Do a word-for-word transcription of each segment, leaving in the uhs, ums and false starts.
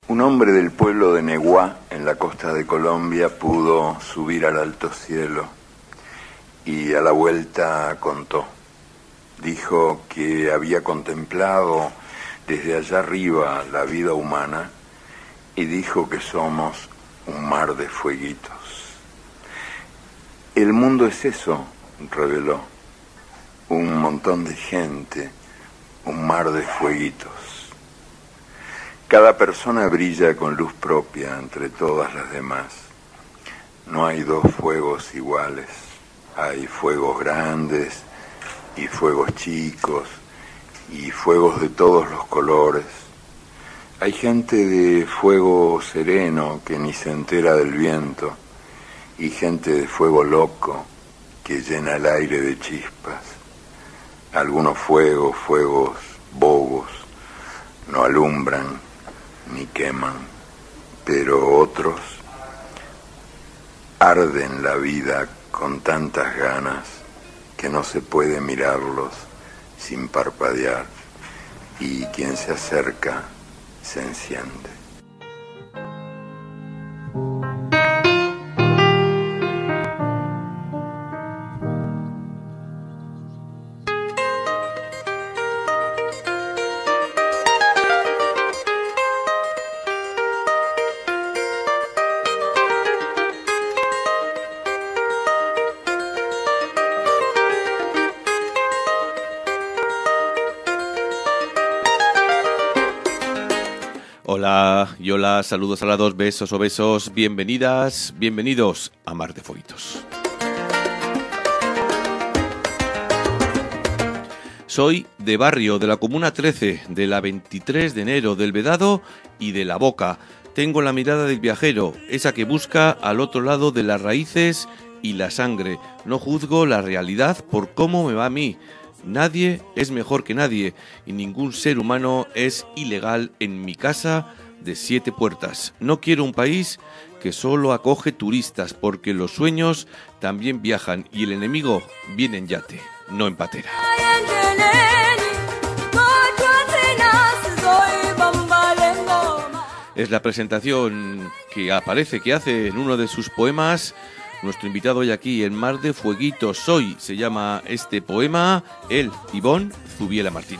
Un hombre del pueblo de Neguá, en la costa de Colombia, pudo subir al alto cielo y a la vuelta contó. Dijo que había contemplado desde allá arriba la vida humana y dijo que somos un mar de fueguitos. El mundo es eso, reveló, un montón de gente, un mar de fueguitos. Cada persona brilla con luz propia entre todas las demás. No hay dos fuegos iguales. Hay fuegos grandes y fuegos chicos y fuegos de todos los colores. Hay gente de fuego sereno que ni se entera del viento y gente de fuego loco que llena el aire de chispas. Algunos fuegos, fuegos bobos, no alumbran ni queman, pero otros arden la vida con tantas ganas que no se puede mirarlos sin parpadear, y quien se acerca se enciende. Hola, y hola, saludos a las dos, besos o besos, bienvenidas, bienvenidos a Mar de Fueguitos. Soy de Barrio, de la Comuna trece, de la veintitrés de enero, del Vedado y de La Boca. Tengo la mirada del viajero, esa que busca al otro lado de las raíces y la sangre. No juzgo la realidad por cómo me va a mí. Nadie es mejor que nadie y ningún ser humano es ilegal en mi casa de siete puertas. No quiero un país que solo acoge turistas porque los sueños también viajan y el enemigo viene en yate, no en patera. Es la presentación que aparece, que hace en uno de sus poemas nuestro invitado hoy aquí en Mar de Fueguitos. Hoy se llama este poema, él, Ivonne Zubiela Martín.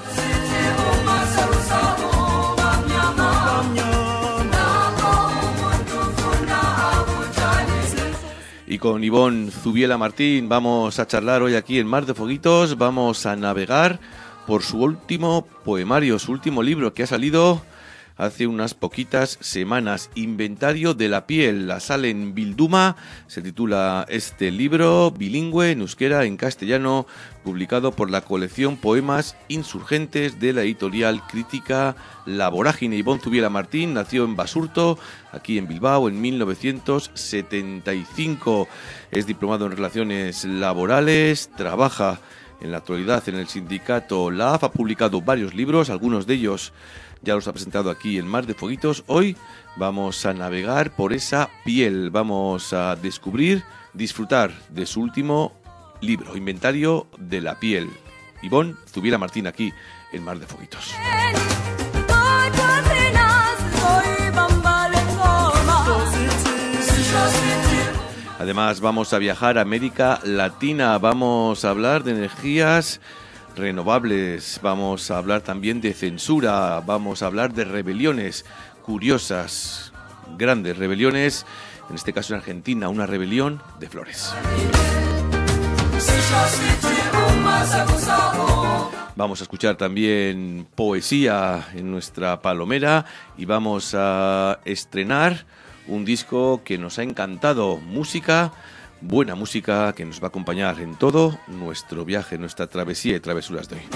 Y con Ivonne Zubiela Martín vamos a charlar hoy aquí en Mar de Fueguitos, vamos a navegar por su último poemario, su último libro que ha salido hace unas poquitas semanas, Inventario de la piel. La sale en Bilduma, se titula este libro, bilingüe, en euskera, en castellano, publicado por la colección Poemas Insurgentes de la editorial crítica La Vorágine. Ivonne Zubiela Martín nació en Basurto, aquí en Bilbao, en mil novecientos setenta y cinco. Es diplomado en Relaciones Laborales, trabaja en la actualidad en el sindicato L A F, ha publicado varios libros, algunos de ellos ya los ha presentado aquí en Mar de Fueguitos. Hoy vamos a navegar por esa piel, vamos a descubrir, disfrutar de su último libro, Inventario de la piel. Ivonne Zubiela Martín aquí en Mar de Fueguitos. Además vamos a viajar a América Latina, vamos a hablar de energías renovables, vamos a hablar también de censura, vamos a hablar de rebeliones curiosas, grandes rebeliones, en este caso en Argentina, una rebelión de flores. Vamos a escuchar también poesía en nuestra palomera y vamos a estrenar un disco que nos ha encantado, música, buena música que nos va a acompañar en todo nuestro viaje, nuestra travesía y travesuras de hoy.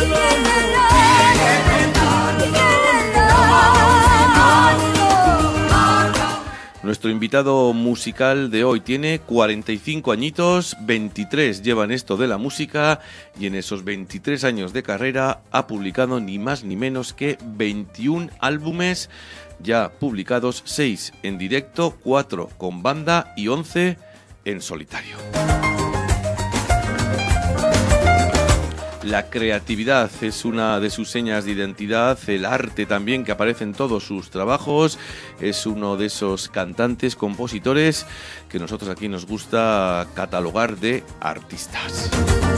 Nuestro invitado musical de hoy tiene cuarenta y cinco añitos, veintitrés lleva en esto de la música y en esos veintitrés años de carrera ha publicado ni más ni menos que veintiún álbumes ya publicados, seis en directo, cuatro con banda y once en solitario. La creatividad es una de sus señas de identidad, el arte también que aparece en todos sus trabajos, es uno de esos cantantes, compositores que nosotros aquí nos gusta catalogar de artistas.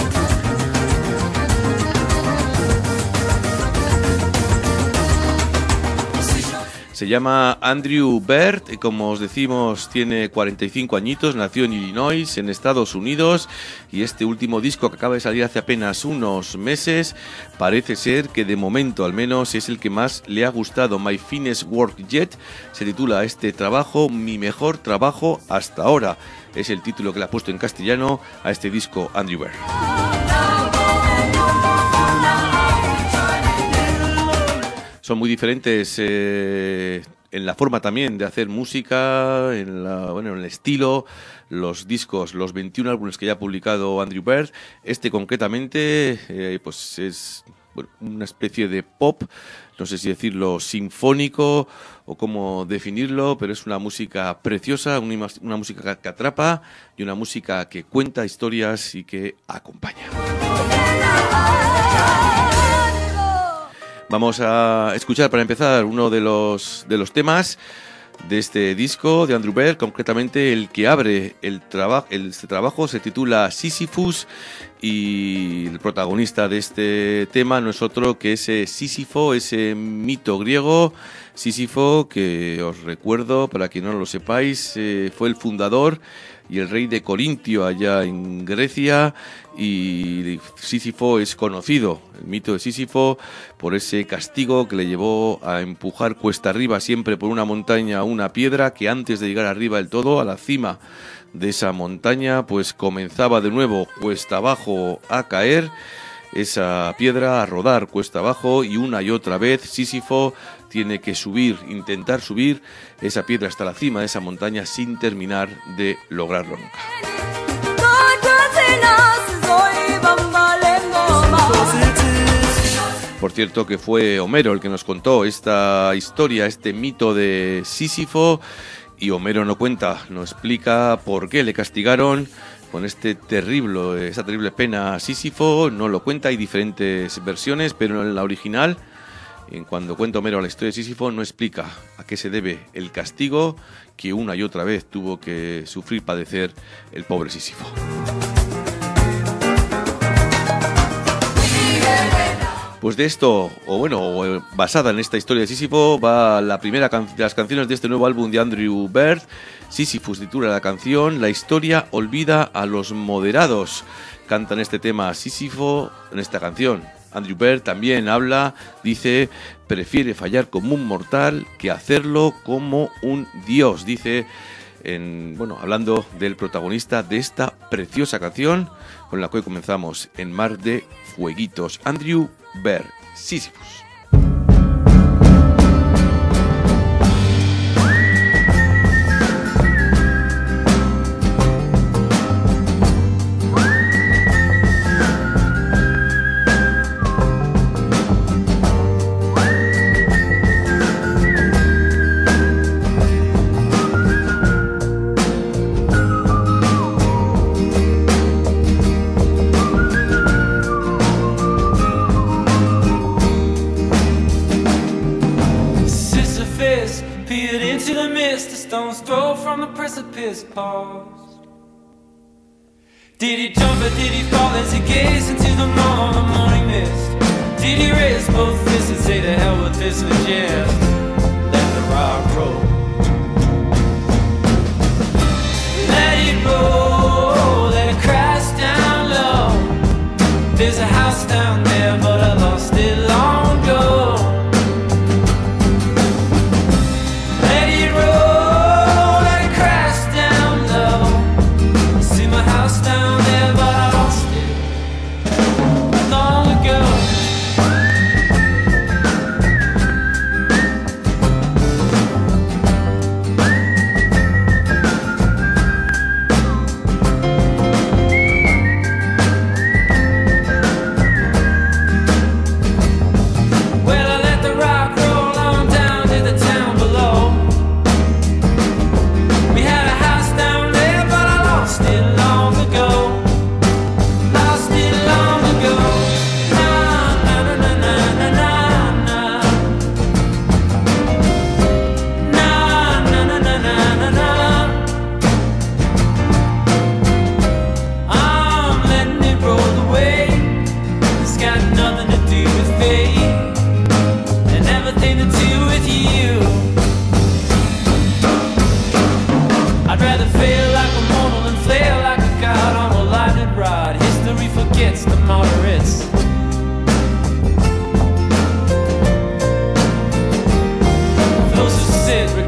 Se llama Andrew Bird, y como os decimos tiene cuarenta y cinco añitos, nació en Illinois, en Estados Unidos, y este último disco que acaba de salir hace apenas unos meses parece ser que de momento al menos es el que más le ha gustado. My Finest Work Yet se titula este trabajo, Mi mejor trabajo hasta ahora, es el título que le ha puesto en castellano a este disco Andrew Bird. Son muy diferentes eh, en la forma también de hacer música, en, la, bueno, en el estilo, los discos, los veintiún álbumes que ya ha publicado Andrew Bird. Este concretamente eh, pues es bueno, una especie de pop, no sé si decirlo sinfónico o cómo definirlo, pero es una música preciosa, una, una música que atrapa y una música que cuenta historias y que acompaña. Vamos a escuchar para empezar uno de los de los temas de este disco de Andrew Bird, concretamente el que abre el trabajo. Este trabajo se titula Sisyphus y el protagonista de este tema no es otro que ese Sísifo, ese mito griego. Sísifo, que os recuerdo, para quien no lo sepáis, eh, fue el fundador y el rey de Corintio allá en Grecia, y Sísifo es conocido, el mito de Sísifo, por ese castigo que le llevó a empujar cuesta arriba siempre por una montaña una piedra que antes de llegar arriba del todo, a la cima de esa montaña, pues comenzaba de nuevo cuesta abajo a caer esa piedra, a rodar cuesta abajo, y una y otra vez Sísifo tiene que subir, intentar subir esa piedra hasta la cima de esa montaña sin terminar de lograrlo nunca. Por cierto que fue Homero el que nos contó esta historia, este mito de Sísifo, y Homero no cuenta, no explica por qué le castigaron con este terrible, esa terrible pena a Sísifo, no lo cuenta, hay diferentes versiones, pero en la original, en cuando cuenta Homero la historia de Sísifo, no explica a qué se debe el castigo que una y otra vez tuvo que sufrir, padecer el pobre Sísifo. Pues de esto, o bueno, basada en esta historia de Sísifo, va la primera can- de las canciones de este nuevo álbum de Andrew Bird. Sísifus titula la canción. La historia olvida a los moderados. Cantan este tema Sísifo en esta canción. Andrew Bird también habla, dice, prefiere fallar como un mortal que hacerlo como un dios. Dice, en, bueno, hablando del protagonista de esta preciosa canción con la que comenzamos, En Mar de Fueguitos. Andrew Bird, Sísifus. Paused. Did he jump or did he fall as he gazed into the morning, the morning mist? Did he raise both fists and say to hell with this and just let the rock roll? Let it roll, let it crash down low. There's a house down there but I lost it long ago.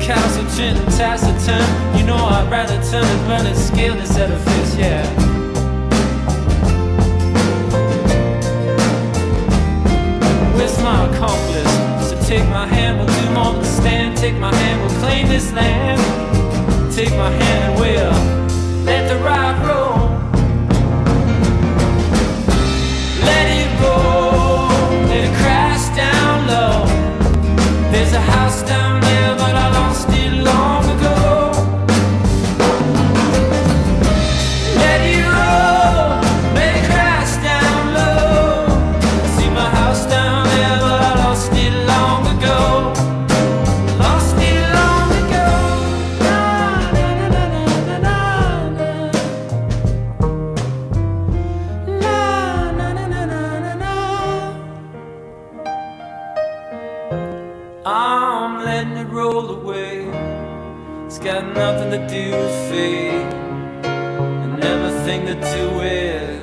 recalcitrant and taciturn. You know I'd rather turn and burn and scale this edifice, yeah. Where's my accomplice? So take my hand, we'll do more than stand. Take my hand, we'll claim this land. Take my hand and we'll let the ride roll. Let it roll, let it crash down low. There's a house down there, but I lost it long ago. Let it roll, let it crash down low. I see my house down there, but I lost it long ago. Lost it long ago. Na, na, na, na, na, na. Na, na, na, na, na, na. I'm letting it roll away. It's got nothing to do with fate and everything to do with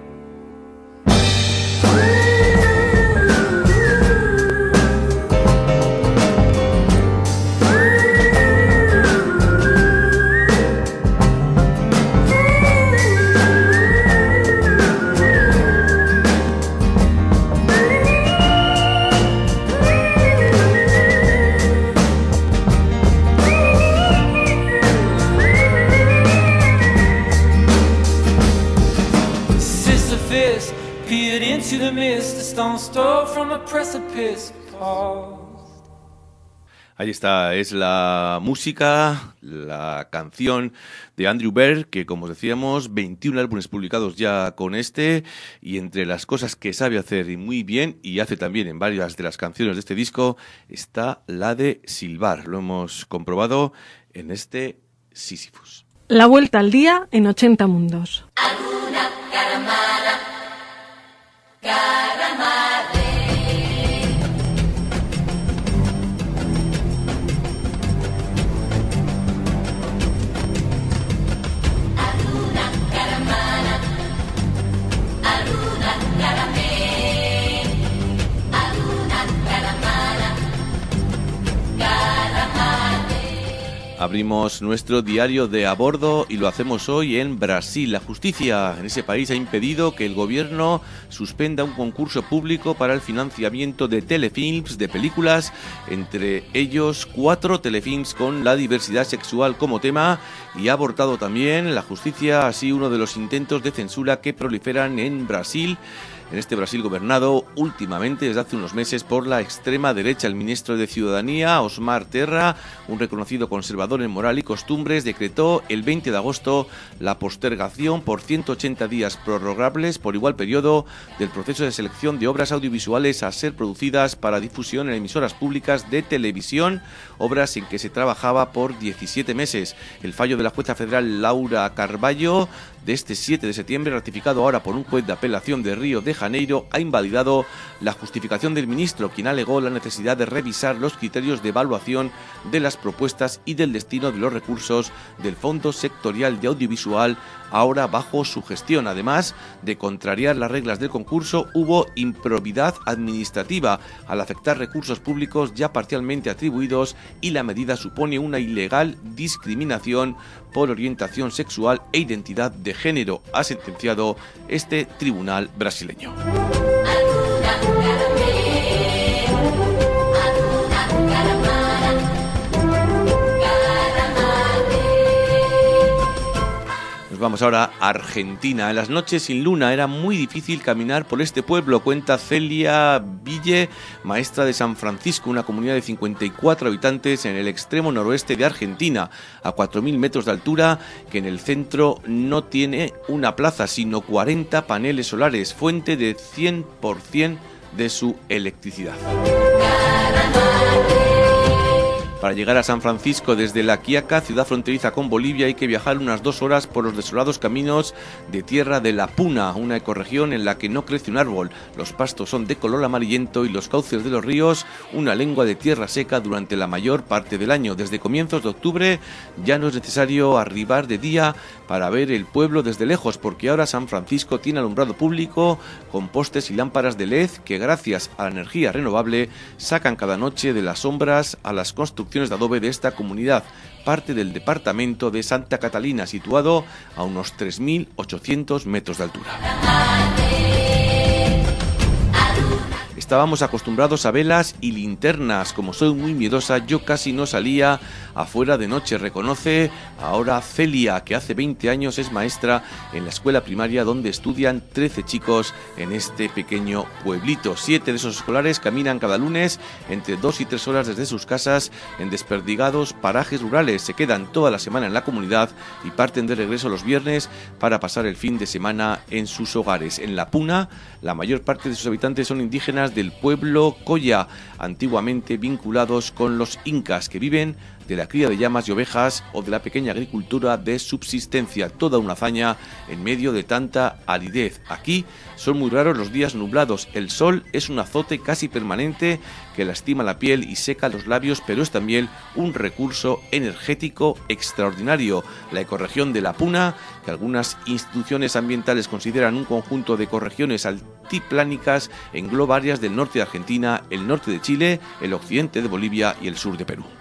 Sisyphus peered into the mist, a stone stole from a precipice. Paused. Ahí está, es la música, la canción de Andrew Bird, que como os decíamos, veintiún álbumes publicados ya con este, y entre las cosas que sabe hacer y muy bien, y hace también en varias de las canciones de este disco, está la de silbar. Lo hemos comprobado en este Sísifus. La vuelta al día en ochenta mundos. Alguna cara mala, cara madre. Alguna cara mala, alguna cara me, alguna cara mala, cara madre. Abrimos nuestro diario de a bordo y lo hacemos hoy en Brasil. La justicia en ese país ha impedido que el gobierno suspenda un concurso público para el financiamiento de telefilms, de películas, entre ellos cuatro telefilms con la diversidad sexual como tema, y ha abortado también la justicia así uno de los intentos de censura que proliferan en Brasil. En este Brasil gobernado últimamente desde hace unos meses por la extrema derecha. El ministro de Ciudadanía, Osmar Terra, un reconocido conservador en moral y costumbres, decretó el veinte de agosto la postergación por ciento ochenta días prorrogables por igual periodo del proceso de selección de obras audiovisuales a ser producidas para difusión en emisoras públicas de televisión, obras en que se trabajaba por diecisiete meses. El fallo de la jueza federal Laura Carvalho de este siete de septiembre, ratificado ahora por un juez de apelación de Río de Janeiro, ha invalidado la justificación del ministro, quien alegó la necesidad de revisar los criterios de evaluación de las propuestas y del destino de los recursos del Fondo Sectorial de Audiovisual, ahora bajo su gestión. Además de contrariar las reglas del concurso, hubo improbidad administrativa al afectar recursos públicos ya parcialmente atribuidos, y la medida supone una ilegal discriminación por orientación sexual e identidad de género, ha sentenciado este tribunal brasileño. Nos vamos ahora a Argentina. En las noches sin luna era muy difícil caminar por este pueblo, cuenta Celia Ville, maestra de San Francisco, una comunidad de cincuenta y cuatro habitantes en el extremo noroeste de Argentina, a cuatro mil metros de altura, que en el centro no tiene una plaza, sino cuarenta paneles solares, fuente de cien por ciento de su electricidad. Para llegar a San Francisco desde La Quiaca, ciudad fronteriza con Bolivia, hay que viajar unas dos horas por los desolados caminos de tierra de La Puna, una ecorregión en la que no crece un árbol. Los pastos son de color amarillento y los cauces de los ríos una lengua de tierra seca durante la mayor parte del año. Desde comienzos de octubre ya no es necesario arribar de día para ver el pueblo desde lejos, porque ahora San Francisco tiene alumbrado público con postes y lámparas de L E D que, gracias a la energía renovable, sacan cada noche de las sombras a las construcciones construcciones de adobe de esta comunidad, parte del departamento de Santa Catalina, situado a unos tres mil ochocientos metros de altura. Estábamos acostumbrados a velas y linternas. Como soy muy miedosa, yo casi no salía afuera de noche, reconoce ahora Celia, que hace veinte años es maestra en la escuela primaria donde estudian trece chicos en este pequeño pueblito. Siete de esos escolares caminan cada lunes entre dos y tres horas desde sus casas en desperdigados parajes rurales. Se quedan toda la semana en la comunidad y parten de regreso los viernes para pasar el fin de semana en sus hogares. En La Puna, la mayor parte de sus habitantes son indígenas del pueblo Coya, antiguamente vinculados con los incas, que viven de la cría de llamas y ovejas o de la pequeña agricultura de subsistencia. Toda una hazaña en medio de tanta aridez. Aquí son muy raros los días nublados. El sol es un azote casi permanente que lastima la piel y seca los labios, pero es también un recurso energético extraordinario. La ecorregión de La Puna, que algunas instituciones ambientales consideran un conjunto de ecorregiones altiplánicas, engloba áreas del norte de Argentina, el norte de Chile, el occidente de Bolivia y el sur de Perú.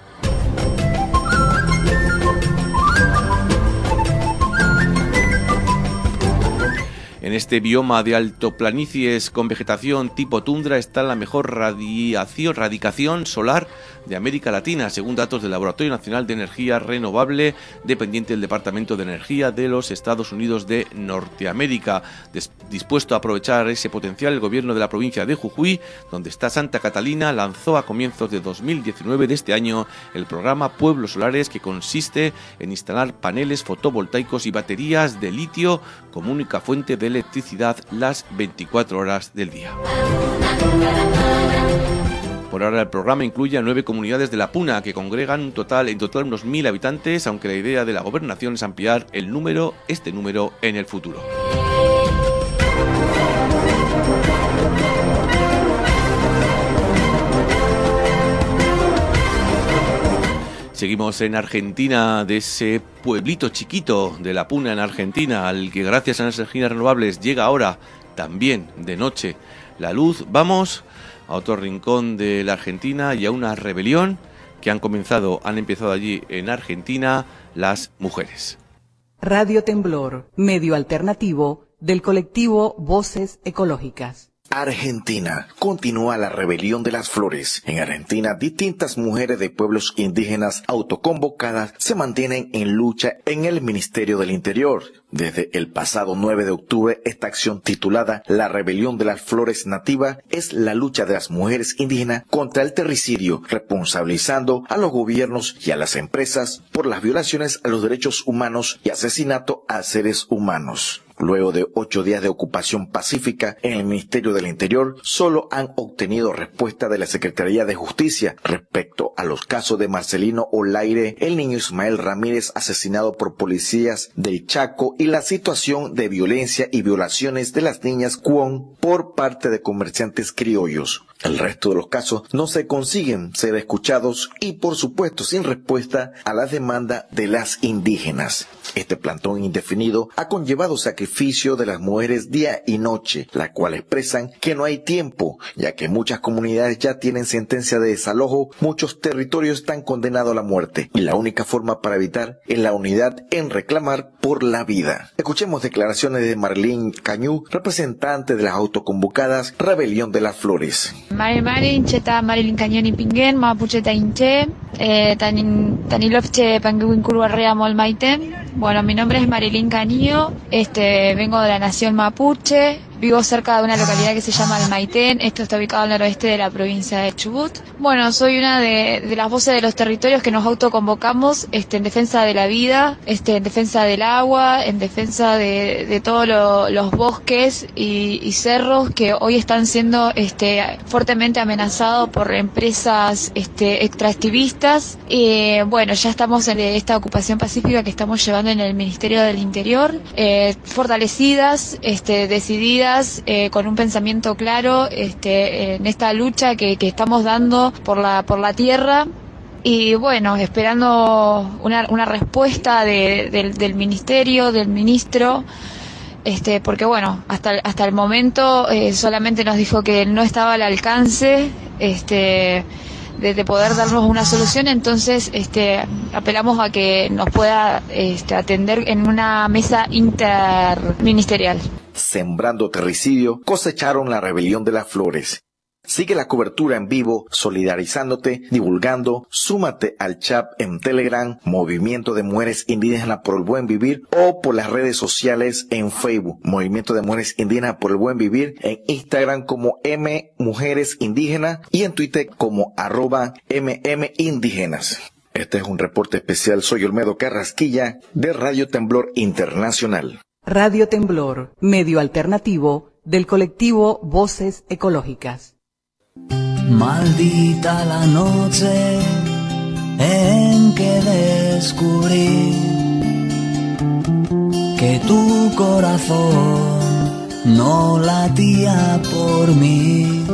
En este bioma de altoplanicies con vegetación tipo tundra está la mejor radiación, radicación solar de América Latina, según datos del Laboratorio Nacional de Energía Renovable, dependiente del Departamento de Energía de los Estados Unidos de Norteamérica. Des- dispuesto a aprovechar ese potencial, el gobierno de la provincia de Jujuy, donde está Santa Catalina, lanzó a comienzos de dos mil diecinueve de este año el programa Pueblos Solares, que consiste en instalar paneles fotovoltaicos y baterías de litio como única fuente de electricidad las veinticuatro horas del día. Por ahora el programa incluye a nueve comunidades de La Puna, que congregan un total, en total unos mil habitantes, aunque la idea de la gobernación es ampliar el número, este número en el futuro. Seguimos en Argentina, de ese pueblito chiquito de La Puna en Argentina, al que gracias a las energías renovables llega ahora también de noche la luz. Vamos a otro rincón de la Argentina y a una rebelión que han comenzado, han empezado allí en Argentina las mujeres. Radio Temblor, medio alternativo del colectivo Voces Ecológicas. Argentina. Continúa la rebelión de las flores. En Argentina, distintas mujeres de pueblos indígenas autoconvocadas se mantienen en lucha en el Ministerio del Interior. Desde el pasado nueve de octubre, esta acción titulada La Rebelión de las Flores Nativa es la lucha de las mujeres indígenas contra el terricidio, responsabilizando a los gobiernos y a las empresas por las violaciones a los derechos humanos y asesinato a seres humanos. Luego de ocho días de ocupación pacífica en el Ministerio del Interior, solo han obtenido respuesta de la Secretaría de Justicia respecto a los casos de Marcelino Olaire, el niño Ismael Ramírez asesinado por policías del Chaco y la situación de violencia y violaciones de las niñas Cuón por parte de comerciantes criollos. El resto de los casos no se consiguen ser escuchados y, por supuesto, sin respuesta a la demanda de las indígenas. Este plantón indefinido ha conllevado sacrificio de las mujeres día y noche, las cuales expresan que no hay tiempo, ya que muchas comunidades ya tienen sentencia de desalojo, muchos territorios están condenados a la muerte, y la única forma para evitar es la unidad en reclamar por la vida. Escuchemos declaraciones de Marilyn Cañú, representante de las autoconvocadas Rebelión de las Flores. Mari Mari, Incheta, Marilyn Cañón Pinguen, Mapucheta Inche, eh, Tanilofche, Panguincuru Arrea Molmaiten. Bueno, mi nombre es Marilyn Caño, este, vengo de la nación Mapuche, vivo cerca de una localidad que se llama Almaitén, esto está ubicado al noroeste de la provincia de Chubut. Bueno, soy una de, de las voces de los territorios que nos autoconvocamos este, en defensa de la vida, este, en defensa del agua, en defensa de, de todos lo, los bosques y, y cerros que hoy están siendo este, fuertemente amenazados por empresas este, extractivistas. Y bueno, ya estamos en esta ocupación pacífica que estamos llevando en el Ministerio del Interior, eh, fortalecidas, este, decididas, Eh, con un pensamiento claro este, en esta lucha que, que estamos dando por la por la tierra y bueno, esperando una, una respuesta de, de, del ministerio, del ministro, este, porque bueno, hasta, hasta el momento eh, solamente nos dijo que no estaba al alcance este, de, de poder darnos una solución, entonces este, apelamos a que nos pueda este, atender en una mesa interministerial. Sembrando terricidio, cosecharon la rebelión de las flores. Sigue la cobertura en vivo, solidarizándote, divulgando, súmate al chat en Telegram, Movimiento de Mujeres Indígenas por el Buen Vivir, o por las redes sociales en Facebook, Movimiento de Mujeres Indígenas por el Buen Vivir, en Instagram como M Mujeres Indígenas y en Twitter como arroba M M Indígenas. Este es un reporte especial, soy Olmedo Carrasquilla de Radio Temblor Internacional. Radio Temblor, medio alternativo del colectivo Voces Ecológicas. Maldita la noche en que descubrí que tu corazón no latía por mí.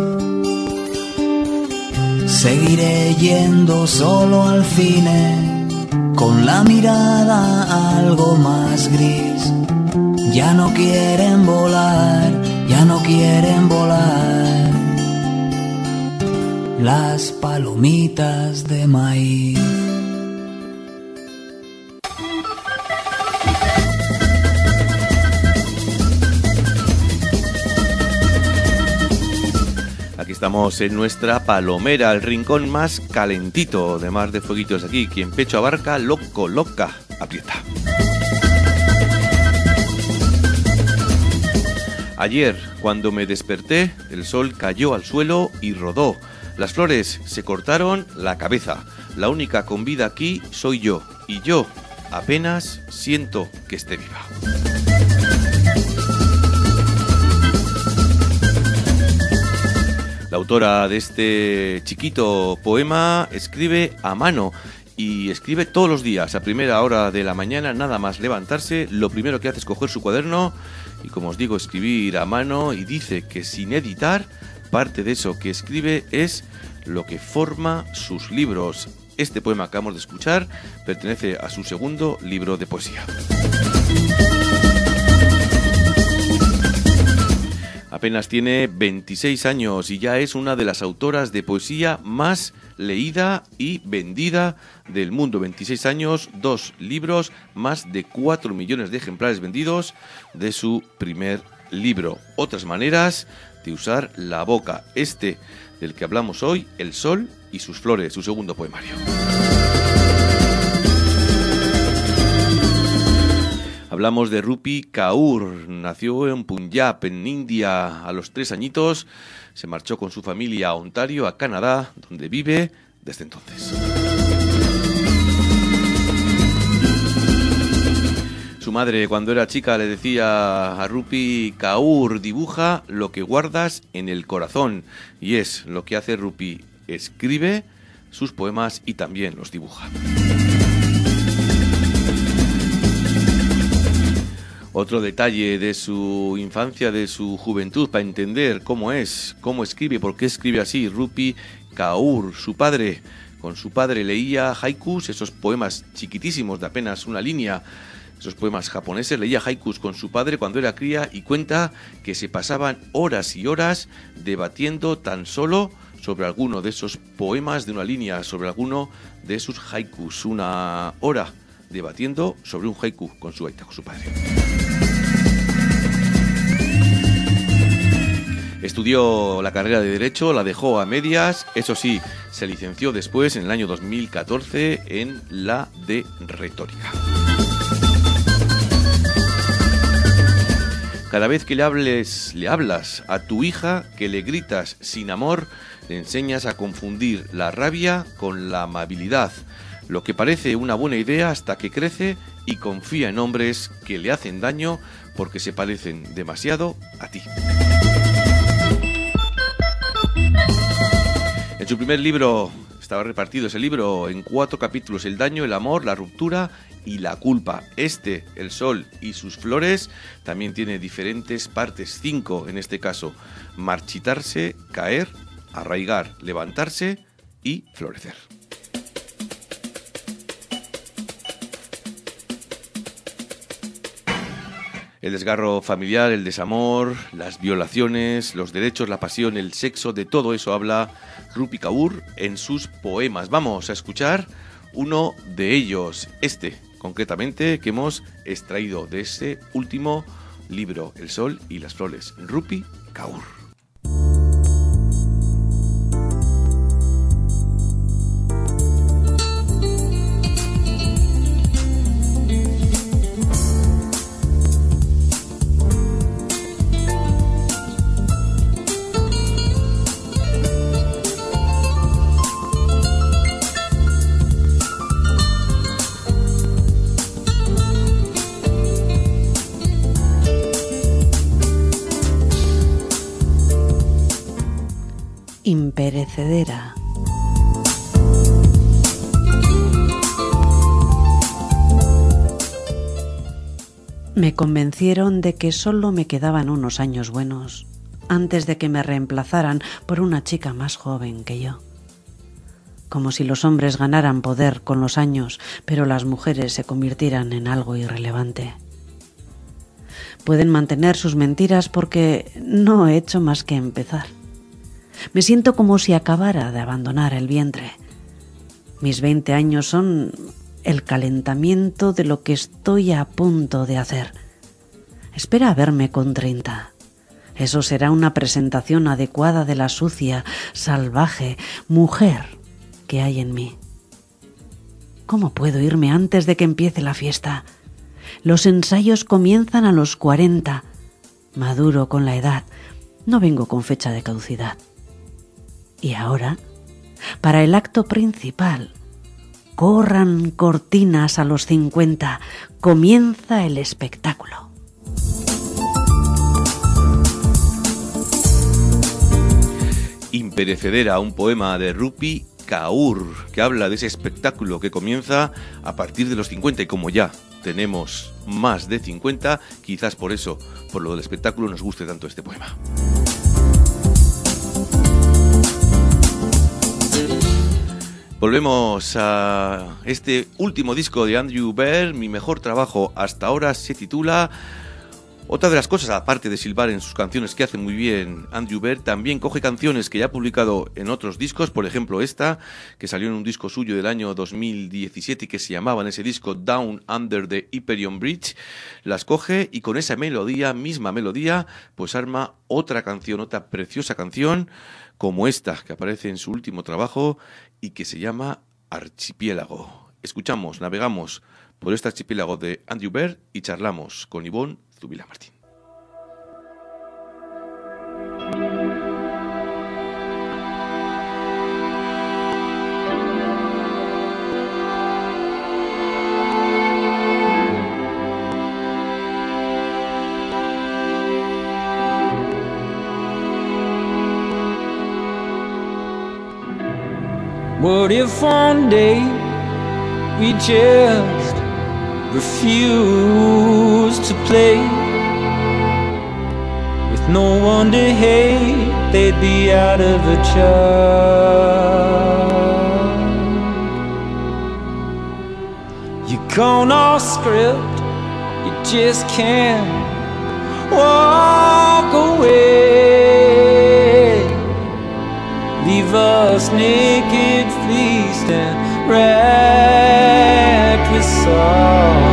Seguiré yendo solo al cine con la mirada algo más gris. Ya no quieren volar, ya no quieren volar las palomitas de maíz. Aquí estamos en nuestra palomera, el rincón más calentito de Mar de Fueguitos. Aquí, quien pecho abarca, loco, loca, aprieta. Ayer, cuando me desperté, el sol cayó al suelo y rodó. Las flores se cortaron la cabeza. La única con vida aquí soy yo. Y yo apenas siento que esté viva. La autora de este chiquito poema escribe a mano y escribe todos los días a primera hora de la mañana, nada más levantarse. Lo primero que hace es coger su cuaderno y, como os digo, escribir a mano, y dice que sin editar, parte de eso que escribe es lo que forma sus libros. Este poema que acabamos de escuchar pertenece a su segundo libro de poesía. Apenas tiene veintiséis años y ya es una de las autoras de poesía más leída y vendida del mundo. veintiséis años, dos libros, más de cuatro millones de ejemplares vendidos de su primer libro. Otras maneras de usar la boca. Este del que hablamos hoy, El sol y sus flores, su segundo poemario. Hablamos de Rupi Kaur. Nació en Punjab, en India, a los tres añitos. Se marchó con su familia a Ontario, a Canadá, donde vive desde entonces. Su madre, cuando era chica, le decía a Rupi Kaur: dibuja lo que guardas en el corazón. Y es lo que hace Rupi. Escribe sus poemas y también los dibuja. Otro detalle de su infancia, de su juventud, para entender cómo es, cómo escribe, por qué escribe así Rupi Kaur. Su padre, con su padre leía haikus, esos poemas chiquitísimos de apenas una línea, esos poemas japoneses. Leía haikus con su padre cuando era cría y cuenta que se pasaban horas y horas debatiendo tan solo sobre alguno de esos poemas de una línea, sobre alguno de sus haikus. Una hora debatiendo sobre un haiku con su aita, con su padre. Estudió la carrera de Derecho, la dejó a medias. Eso sí, se licenció después, en el año dos mil catorce, en la de Retórica. Cada vez que le hables, le hablas a tu hija, que le gritas sin amor, le enseñas a confundir la rabia con la amabilidad. Lo que parece una buena idea hasta que crece y confía en hombres que le hacen daño porque se parecen demasiado a ti. En su primer libro estaba repartido ese libro en cuatro capítulos: el daño, el amor, la ruptura y la culpa. Este, El sol y sus flores, también tiene diferentes partes, cinco en este caso: marchitarse, caer, arraigar, levantarse y florecer. El desgarro familiar, el desamor, las violaciones, los derechos, la pasión, el sexo, de todo eso habla Rupi Kaur en sus poemas. Vamos a escuchar uno de ellos, este concretamente, que hemos extraído de ese último libro, El sol y las flores, Rupi Kaur. Imperecedera. Me convencieron de que solo me quedaban unos años buenos antes de que me reemplazaran por una chica más joven que yo. Como si los hombres ganaran poder con los años, pero las mujeres se convirtieran en algo irrelevante. Pueden mantener sus mentiras porque no he hecho más que empezar. Me siento como si acabara de abandonar el vientre. Mis veinte años son el calentamiento de lo que estoy a punto de hacer. Espera a verme con treinta. Eso será una presentación adecuada de la sucia, salvaje mujer que hay en mí. ¿Cómo puedo irme antes de que empiece la fiesta? Los ensayos comienzan a los cuarenta. Maduro con la edad. No vengo con fecha de caducidad. Y ahora, para el acto principal, corran cortinas a los cincuenta. Comienza el espectáculo. Imperecedera, un poema de Rupi Kaur, que habla de ese espectáculo que comienza a partir de los cincuenta, y como ya tenemos más de cincuenta, quizás por eso, por lo del espectáculo, nos guste tanto este poema. Volvemos a este último disco de Andrew Bird. Mi mejor trabajo hasta ahora se titula. Otra de las cosas, aparte de silbar en sus canciones, que hace muy bien Andrew Bird, también coge canciones que ya ha publicado en otros discos, por ejemplo esta, que salió en un disco suyo del año dos mil diecisiete y que se llamaba en ese disco Down Under the Hyperion Bridge. Las coge y con esa melodía, misma melodía, pues arma otra canción, otra preciosa canción, como esta, que aparece en su último trabajo y que se llama Archipiélago. Escuchamos, navegamos por este archipiélago de Andrew Bird y charlamos con Ivonne Zubila Martín. What if one day we just refuse to play? With no one to hate, they'd be out of a job. You gone off script, you just can't walk away. Leave us naked, fleeced and wrapped with songs.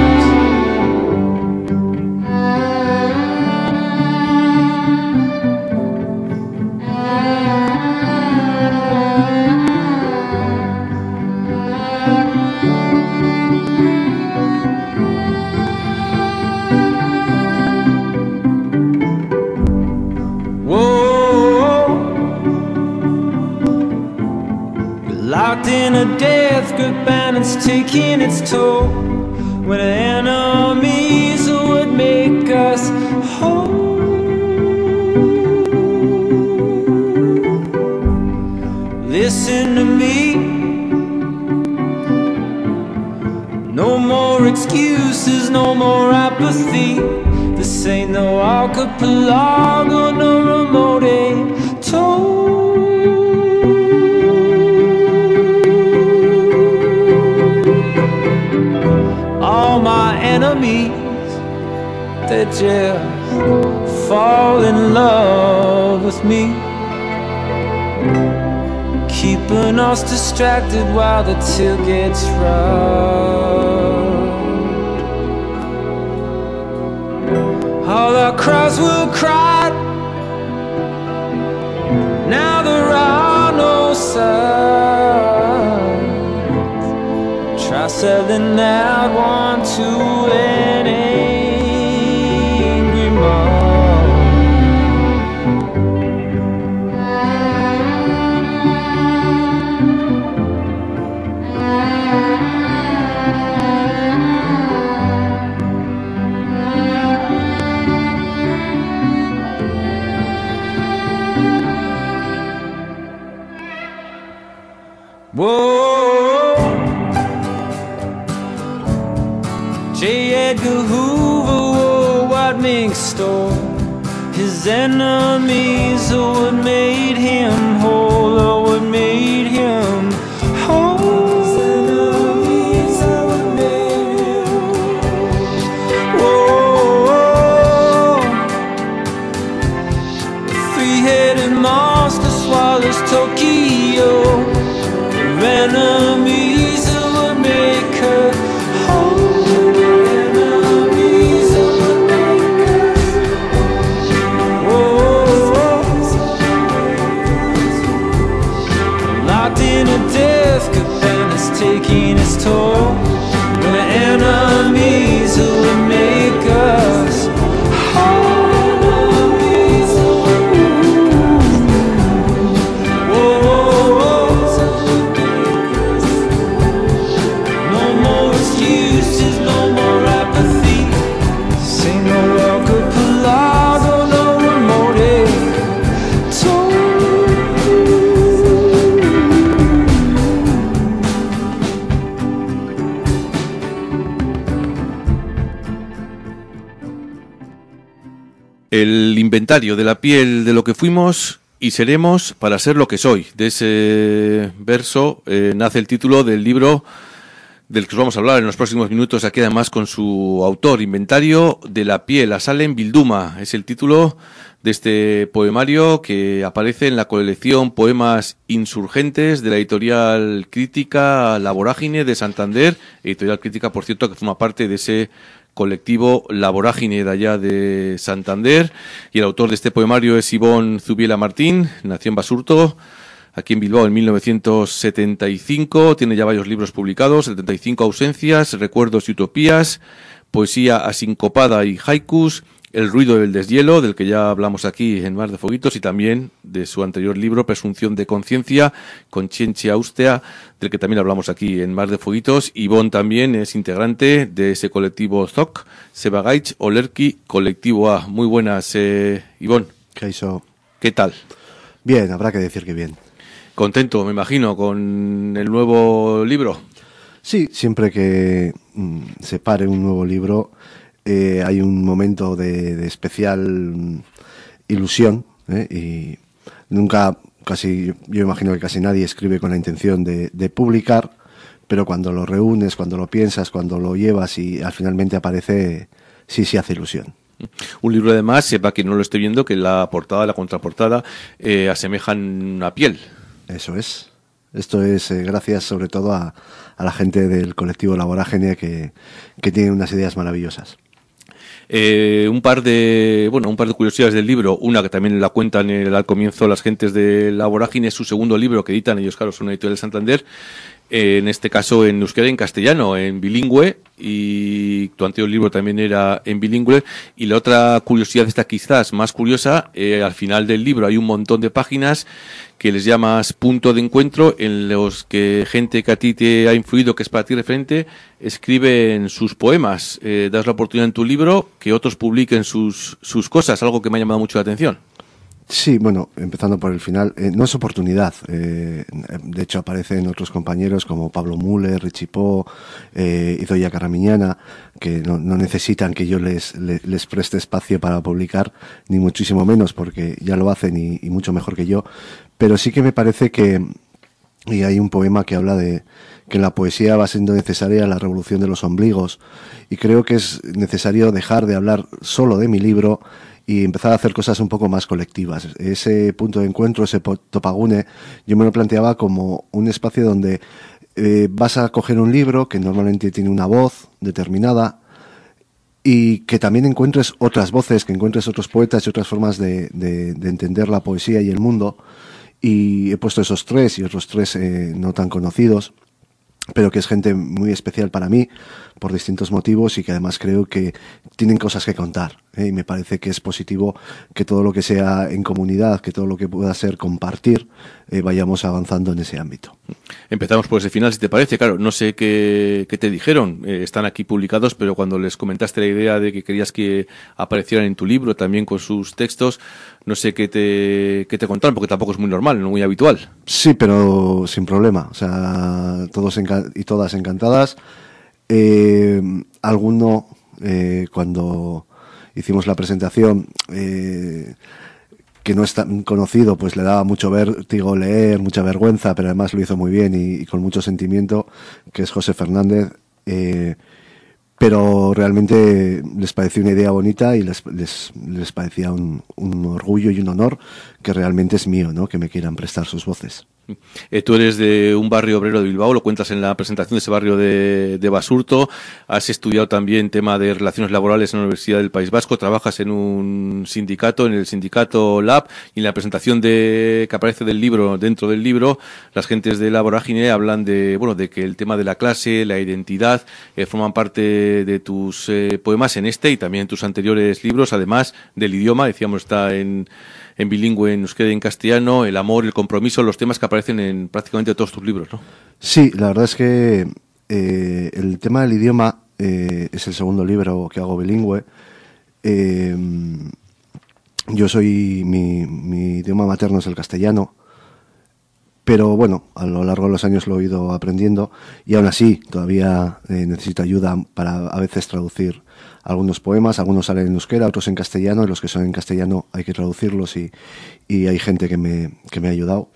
Locked in a death grip and it's taking its toll. When enemies would make us whole. Listen to me. No more excuses, no more apathy. This ain't no archipelago, no remote atoll. All my enemies, they just fall in love with me. keeping us distracted while the till gets rough. All our crowds will cry. Now there are no signs. Try selling that one to an angry mom. Whoa, J. Edgar Hoover wore what makes store. His enemies are what made him whole, or what made him whole. His enemies are what made him whole. Three-headed monster swallows Tokyo. Enemies of what make her whole. Enemies of what make her whole. Locked in a death cabin is taking its toll. The enemies of what make us whole. Enemies of what El inventario de la piel de lo que fuimos y seremos para ser lo que soy. De ese verso eh, nace el título del libro del que os vamos a hablar en los próximos minutos, aquí además con su autor. Inventario de la piel, Azalem Bilduma, es el título de este poemario que aparece en la colección Poemas Insurgentes de la editorial Crítica La Vorágine de Santander, editorial Crítica, por cierto, que forma parte de ese colectivo La Vorágine de allá de Santander, y el autor de este poemario es Ivonne Zubiela Martín. Nació en Basurto, aquí en Bilbao, en mil novecientos setenta y cinco, tiene ya varios libros publicados: setenta y cinco ausencias, recuerdos y utopías, poesía asincopada y haikus, El ruido del deshielo, del que ya hablamos aquí en Mar de Foguitos, y también de su anterior libro, Presunción de conciencia, Conscientia Austea, del que también hablamos aquí en Mar de Foguitos. Ivonne también es integrante de ese colectivo Z O C, Sebagaitz, Olerki, Colectivo A. Muy buenas, eh, Ivonne. ¿Qué hizo? ¿Qué tal? Bien, habrá que decir que bien. Contento, me imagino, con el nuevo libro. Sí, siempre que mm, se pare un nuevo libro, eh, hay un momento de, de especial mm, ilusión, ¿eh? Y nunca, casi, yo imagino que casi nadie escribe con la intención de, de publicar, pero cuando lo reúnes, cuando lo piensas, cuando lo llevas y al finalmente aparece, sí, sí hace ilusión. Un libro, además, sepa quien no lo esté viendo, que la portada, la contraportada, eh, asemejan una piel. Eso es. Esto es eh, gracias sobre todo a, a la gente del colectivo La Vorágine, que, que tiene unas ideas maravillosas. Eh, un par de, bueno, un par de curiosidades del libro. Una que también la cuentan el, al comienzo las gentes de La Vorágine, es su segundo libro que editan ellos, claro, son una editorial de Santander. Eh, en este caso en euskera y en castellano, en bilingüe, y tu anterior libro también era en bilingüe. Y la otra curiosidad, esta quizás más curiosa, eh, al final del libro hay un montón de páginas que les llamas punto de encuentro, en los que gente que a ti te ha influido, que es para ti referente, escriben sus poemas. Eh, das la oportunidad en tu libro que otros publiquen sus, sus cosas, algo que me ha llamado mucho la atención. Sí, bueno, empezando por el final, eh, no es oportunidad. Eh, de hecho, aparecen otros compañeros como Pablo Müller, Richie Po, eh, Idoia Caramiñana, que no, no necesitan que yo les, les, les preste espacio para publicar, ni muchísimo menos, porque ya lo hacen y, y mucho mejor que yo. Pero sí que me parece que, y hay un poema que habla de que en la poesía va siendo necesaria la revolución de los ombligos, y creo que es necesario dejar de hablar solo de mi libro y empezar a hacer cosas un poco más colectivas. Ese punto de encuentro, ese Topagune, yo me lo planteaba como un espacio donde eh, vas a coger un libro que normalmente tiene una voz determinada y que también encuentres otras voces, que encuentres otros poetas y otras formas de, de, de entender la poesía y el mundo. Y he puesto esos tres y otros tres eh, no tan conocidos, pero que es gente muy especial para mí por distintos motivos y que además creo que tienen cosas que contar, ¿eh? Y me parece que es positivo que todo lo que sea en comunidad, que todo lo que pueda ser compartir, eh, vayamos avanzando en ese ámbito. Empezamos por ese final, si te parece. Claro, no sé qué, qué te dijeron, eh, están aquí publicados, pero cuando les comentaste la idea de que querías que aparecieran en tu libro también con sus textos, no sé qué te, qué te contaron, porque tampoco es muy normal, no muy habitual. Sí, pero sin problema, o sea, todos enca- y todas encantadas. Eh, alguno, eh, cuando hicimos la presentación, eh, que no es tan conocido, pues le daba mucho vértigo leer, mucha vergüenza, pero además lo hizo muy bien y, y con mucho sentimiento, que es José Fernández, eh, pero realmente les pareció una idea bonita y les, les, les parecía un, un orgullo y un honor que realmente es mío, ¿no? Que me quieran prestar sus voces. Eh, tú eres de un barrio obrero de Bilbao, lo cuentas en la presentación de ese barrio de, de Basurto. Has estudiado también tema de relaciones laborales en la Universidad del País Vasco, trabajas en un sindicato, en el sindicato Lab, y en la presentación de que aparece del libro, dentro del libro, las gentes de la vorágine hablan de, bueno, de que el tema de la clase, la identidad, eh, forman parte de tus eh, poemas en este y también en tus anteriores libros, además del idioma, decíamos, está en en bilingüe, en euskera y en castellano, el amor, el compromiso, los temas que aparecen en prácticamente todos tus libros, ¿no? Sí, la verdad es que eh, el tema del idioma eh, es el segundo libro que hago bilingüe. Eh, yo soy, mi, mi idioma materno es el castellano, pero bueno, a lo largo de los años lo he ido aprendiendo y aún así todavía eh, necesito ayuda para a veces traducir algunos poemas, algunos salen en euskera, otros en castellano, y los que son en castellano hay que traducirlos y, y hay gente que me, que me ha ayudado.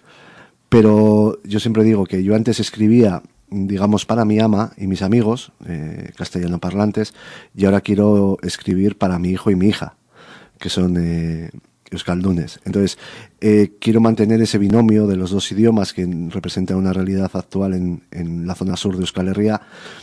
Pero yo siempre digo que yo antes escribía, digamos, para mi ama y mis amigos, eh, castellano parlantes, y ahora quiero escribir para mi hijo y mi hija, que son eh, euskaldunes. Entonces, eh, quiero mantener ese binomio de los dos idiomas que representan una realidad actual en, en la zona sur de Euskal Herria.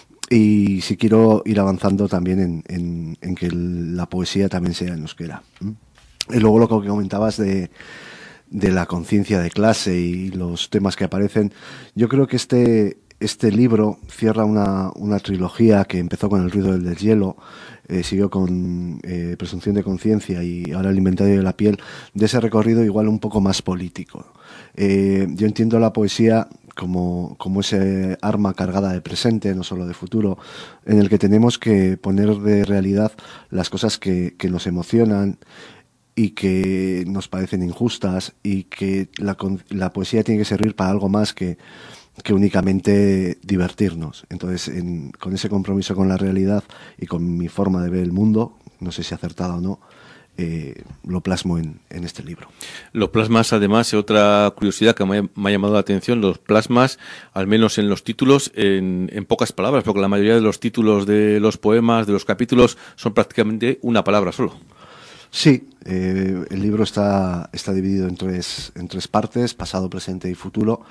Y si quiero ir avanzando también en, en, en que el, la poesía también sea en euskera. ¿Mm? Y luego lo que comentabas de, de la conciencia de clase y los temas que aparecen, yo creo que este, este libro cierra una, una trilogía que empezó con El ruido del deshielo, eh, siguió con eh, Presunción de conciencia y ahora El inventario de la piel, de ese recorrido igual un poco más político. Eh, yo entiendo la poesía como, como ese arma cargada de presente, no solo de futuro, en el que tenemos que poner de realidad las cosas que, que nos emocionan y que nos parecen injustas, y que la, la poesía tiene que servir para algo más que, que únicamente divertirnos. Entonces, en, con ese compromiso con la realidad y con mi forma de ver el mundo, no sé si acertada o no, Eh, lo plasmo en, en este libro. Los plasmas, además, otra curiosidad que me, me ha llamado la atención, los plasmas, al menos en los títulos, en, en pocas palabras, porque la mayoría de los títulos de los poemas, de los capítulos, son prácticamente una palabra solo. Sí, eh, el libro está, está dividido en tres, en tres partes, pasado, presente y futuro,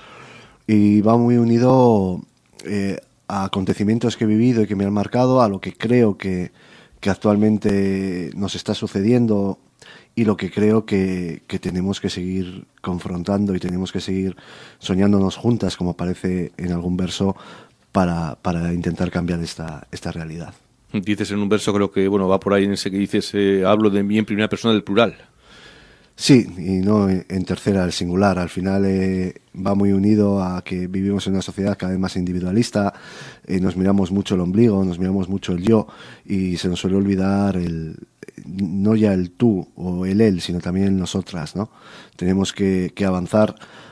y va muy unido eh, a acontecimientos que he vivido y que me han marcado, a lo que creo que que actualmente nos está sucediendo y lo que creo que, que tenemos que seguir confrontando y tenemos que seguir soñándonos juntas, como aparece en algún verso, para, para intentar cambiar esta, esta realidad. Dices en un verso, creo que bueno va por ahí en ese que dices, eh, hablo de mí en primera persona del plural. Sí, y no en tercera, el singular. Al final eh, va muy unido a que vivimos en una sociedad cada vez más individualista, eh, nos miramos mucho el ombligo, nos miramos mucho el yo, y se nos suele olvidar el, no ya el tú o el él, sino también nosotras, ¿no? Tenemos que, que avanzar,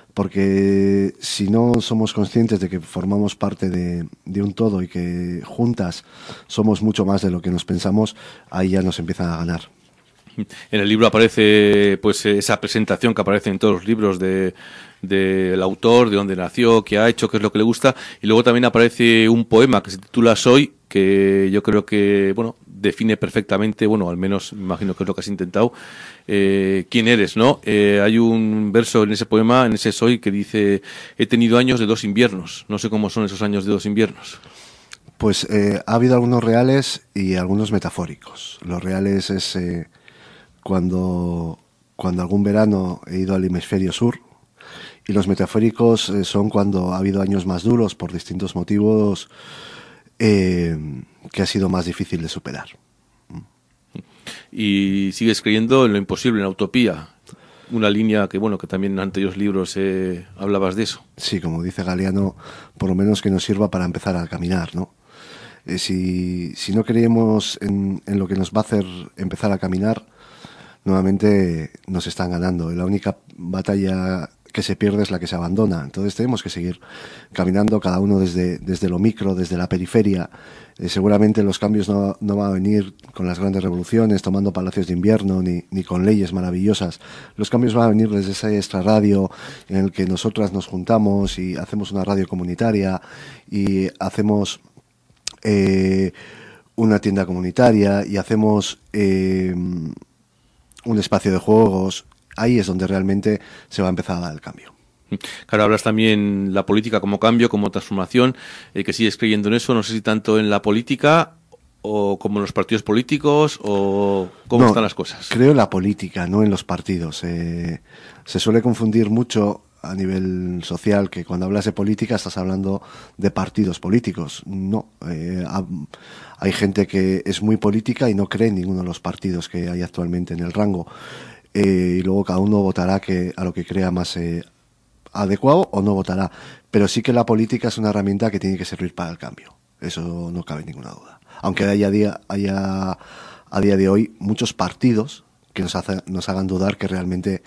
porque si no somos conscientes de que formamos parte de, de un todo y que juntas somos mucho más de lo que nos pensamos, ahí ya nos empiezan a ganar. En el libro aparece pues esa presentación que aparece en todos los libros de del autor, de dónde nació, qué ha hecho, qué es lo que le gusta, y luego también aparece un poema que se titula Soy, que yo creo que bueno define perfectamente, bueno, al menos me imagino que es lo que has intentado, eh, quién eres, ¿no? Eh, hay un verso en ese poema, en ese Soy, que dice: he tenido años de dos inviernos. No sé cómo son esos años de dos inviernos. Pues eh, ha habido algunos reales y algunos metafóricos. Los reales es eh, cuando, cuando algún verano he ido al hemisferio sur, y los metafóricos eh, son cuando ha habido años más duros por distintos motivos eh, que ha sido más difícil de superar. Y sigues creyendo en lo imposible, en la utopía. Una línea que, bueno, que también en anteriores libros eh, hablabas de eso. Sí, como dice Galeano, por lo menos que nos sirva para empezar a caminar, ¿no? Eh, si, si no creemos en, en lo que nos va a hacer empezar a caminar, nuevamente nos están ganando. La única batalla que se pierde es la que se abandona. Entonces tenemos que seguir caminando, cada uno desde, desde lo micro, desde la periferia. Eh, seguramente los cambios no, no van a venir con las grandes revoluciones, tomando palacios de invierno, ni, ni con leyes maravillosas. Los cambios van a venir desde esa extra radio en el que nosotras nos juntamos y hacemos una radio comunitaria y hacemos eh, una tienda comunitaria y hacemos eh, un espacio de juegos. Ahí es donde realmente se va a empezar a dar el cambio. Claro, hablas también la política como cambio, como transformación, eh, que sigues creyendo en eso, no sé si tanto en la política o como en los partidos políticos, o cómo no, están las cosas. Creo en la política, no en los partidos. Eh, se suele confundir mucho a nivel social que cuando hablas de política estás hablando de partidos políticos. No, eh, ha, hay gente que es muy política y no cree en ninguno de los partidos que hay actualmente en el rango. Eh, y luego cada uno votará que a lo que crea más eh, adecuado o no votará. Pero sí que la política es una herramienta que tiene que servir para el cambio. Eso no cabe ninguna duda. Aunque haya, día, haya a día de hoy muchos partidos que nos, hace, nos hagan dudar que realmente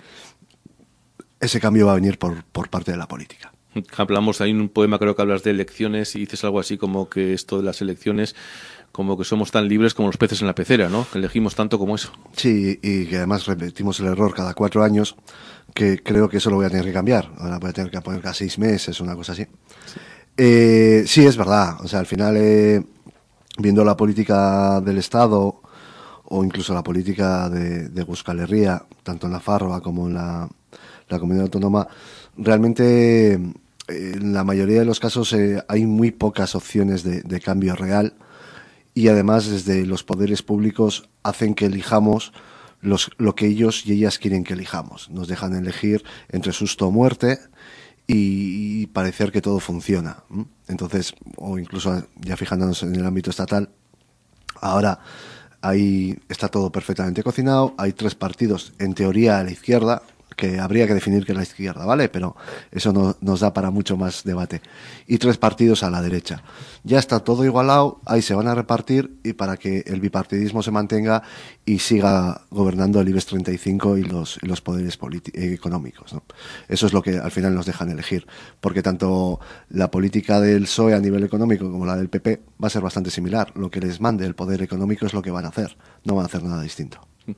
ese cambio va a venir por, por parte de la política. Hablamos, hay un poema, creo que hablas de elecciones y dices algo así como que esto de las elecciones, como que somos tan libres como los peces en la pecera, ¿no? Que elegimos tanto como eso. Sí, y que además repetimos el error cada cuatro años, que creo que eso lo voy a tener que cambiar. Ahora voy a tener que poner cada seis meses, una cosa así. Sí, eh, sí es verdad. O sea, al final, eh, viendo la política del Estado o incluso la política de, de Euskal Herria, tanto en la Farroa como en la, la comunidad autónoma, realmente eh, en la mayoría de los casos eh, hay muy pocas opciones de, de cambio real. Y además desde los poderes públicos hacen que elijamos los, lo que ellos y ellas quieren que elijamos. Nos dejan elegir entre susto o muerte y, y parecer que todo funciona. Entonces, o incluso ya fijándonos en el ámbito estatal, ahora ahí está todo perfectamente cocinado. Hay tres partidos, en teoría a la izquierda, que habría que definir que es la izquierda, ¿vale? Pero eso no, nos da para mucho más debate. Y tres partidos a la derecha. Ya está todo igualado, ahí se van a repartir y para que el bipartidismo se mantenga y siga gobernando el IBEX treinta y cinco y los, y los poderes económicos, ¿no? Eso es lo que al final nos dejan elegir, porque tanto la política del P S O E a nivel económico como la del P P va a ser bastante similar. Lo que les mande el poder económico es lo que van a hacer, no van a hacer nada distinto.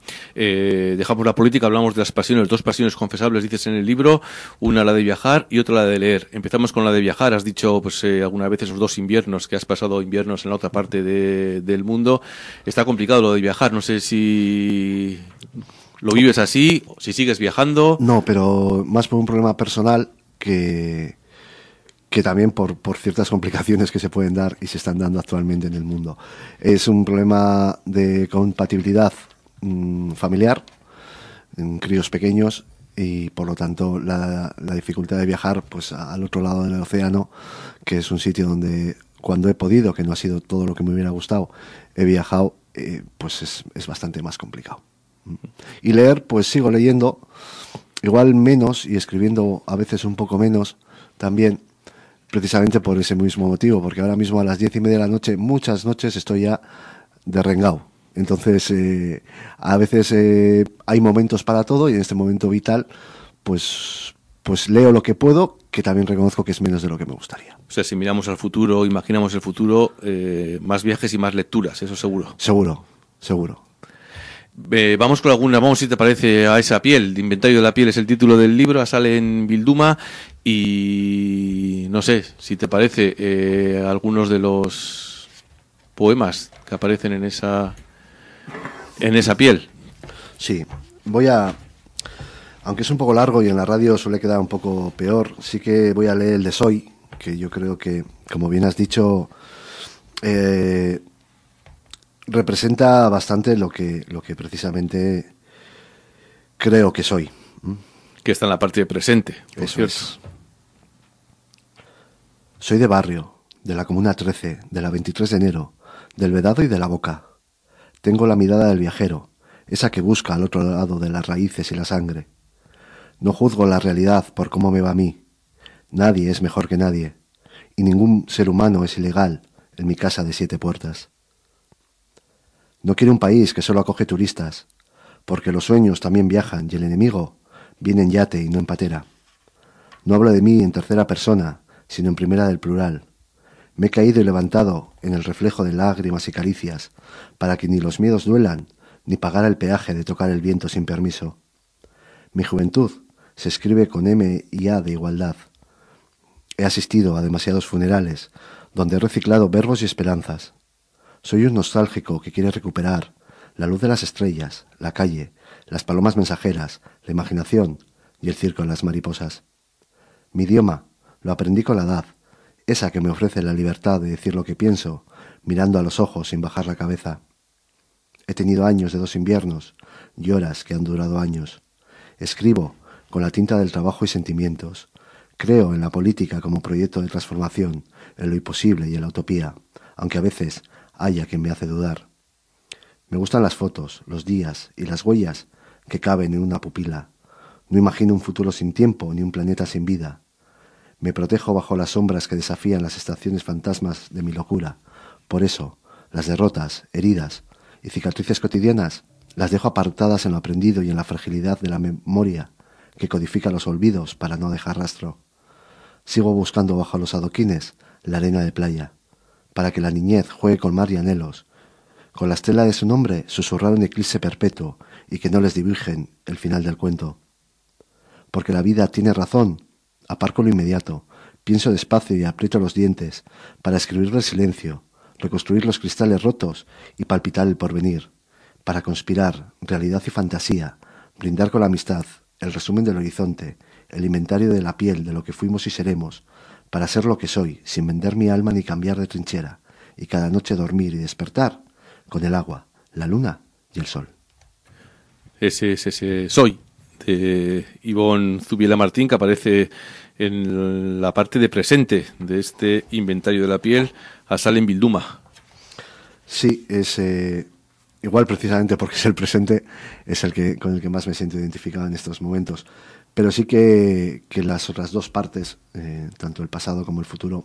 Eh, dejamos la política, hablamos de las pasiones, dos pasiones confesables, dices en el libro, una la de viajar y otra la de leer. Empezamos con la de viajar. Has dicho pues eh, alguna vez esos dos inviernos, que has pasado inviernos en la otra parte de, del mundo. Está complicado lo de viajar, no sé si lo vives así, si sigues viajando. No, pero más por un problema personal que, que también por, por ciertas complicaciones que se pueden dar y se están dando actualmente en el mundo. Es un problema de compatibilidad familiar, en críos pequeños, y por lo tanto la, la dificultad de viajar pues al otro lado del océano, que es un sitio donde cuando he podido, que no ha sido todo lo que me hubiera gustado, he viajado, eh, pues es, es bastante más complicado. Y leer, pues sigo leyendo, igual menos y escribiendo a veces un poco menos también, precisamente por ese mismo motivo, porque ahora mismo a las diez y media de la noche, muchas noches estoy ya derrengado. Entonces, eh, a veces eh, hay momentos para todo y en este momento vital, pues, pues leo lo que puedo, que también reconozco que es menos de lo que me gustaría. O sea, si miramos al futuro, imaginamos el futuro, eh, más viajes y más lecturas, eso seguro. Seguro, seguro. Eh, vamos con alguna, vamos si te parece a esa piel. Inventario de la piel es el título del libro, sale en Bilduma y no sé si te parece eh, algunos de los poemas que aparecen en esa en esa piel. Sí, voy a... Aunque es un poco largo y en la radio suele quedar un poco peor, sí que voy a leer el de Soy, que yo creo que, como bien has dicho, eh, representa bastante lo que, lo que precisamente creo que soy. Que está en la parte de presente, por Eso cierto. es. Soy de barrio, de la Comuna trece, de la veintitrés de enero, del Vedado y de la Boca. Tengo la mirada del viajero, esa que busca al otro lado de las raíces y la sangre. No juzgo la realidad por cómo me va a mí. Nadie es mejor que nadie, y ningún ser humano es ilegal en mi casa de siete puertas. No quiero un país que solo acoge turistas, porque los sueños también viajan y el enemigo viene en yate y no en patera. No hablo de mí en tercera persona, sino en primera del plural. Me he caído y levantado en el reflejo de lágrimas y caricias, para que ni los miedos duelan, ni pagar el peaje de tocar el viento sin permiso. Mi juventud se escribe con M y A de igualdad. He asistido a demasiados funerales, donde he reciclado verbos y esperanzas. Soy un nostálgico que quiere recuperar la luz de las estrellas, la calle, las palomas mensajeras, la imaginación y el circo en las mariposas. Mi idioma lo aprendí con la edad, esa que me ofrece la libertad de decir lo que pienso, mirando a los ojos sin bajar la cabeza. He tenido años de dos inviernos y horas que han durado años. Escribo con la tinta del trabajo y sentimientos. Creo en la política como proyecto de transformación, en lo imposible y en la utopía, aunque a veces haya quien me hace dudar. Me gustan las fotos, los días y las huellas que caben en una pupila. No imagino un futuro sin tiempo ni un planeta sin vida. Me protejo bajo las sombras que desafían las estaciones fantasmas de mi locura. Por eso, las derrotas, heridas y cicatrices cotidianas las dejo apartadas en lo aprendido y en la fragilidad de la memoria que codifica los olvidos para no dejar rastro. Sigo buscando bajo los adoquines la arena de playa, para que la niñez juegue con mar y anhelos, con la estela de su nombre susurrar un eclipse perpetuo y que no les dibujen el final del cuento. Porque la vida tiene razón, aparco lo inmediato, pienso despacio y aprieto los dientes para escribir el silencio, reconstruir los cristales rotos y palpitar el porvenir, para conspirar realidad y fantasía, brindar con la amistad, el resumen del horizonte, el inventario de la piel de lo que fuimos y seremos, para ser lo que soy, sin vender mi alma ni cambiar de trinchera, y cada noche dormir y despertar con el agua, la luna y el sol. Ese es ese Soy, de Ivonne Zubiela Martín, que aparece en la parte de presente de este inventario de la piel a Salem Bilduma. Sí, es eh, igual precisamente porque es el presente, es el que con el que más me siento identificado en estos momentos. Pero sí que, que las otras dos partes, eh, tanto el pasado como el futuro,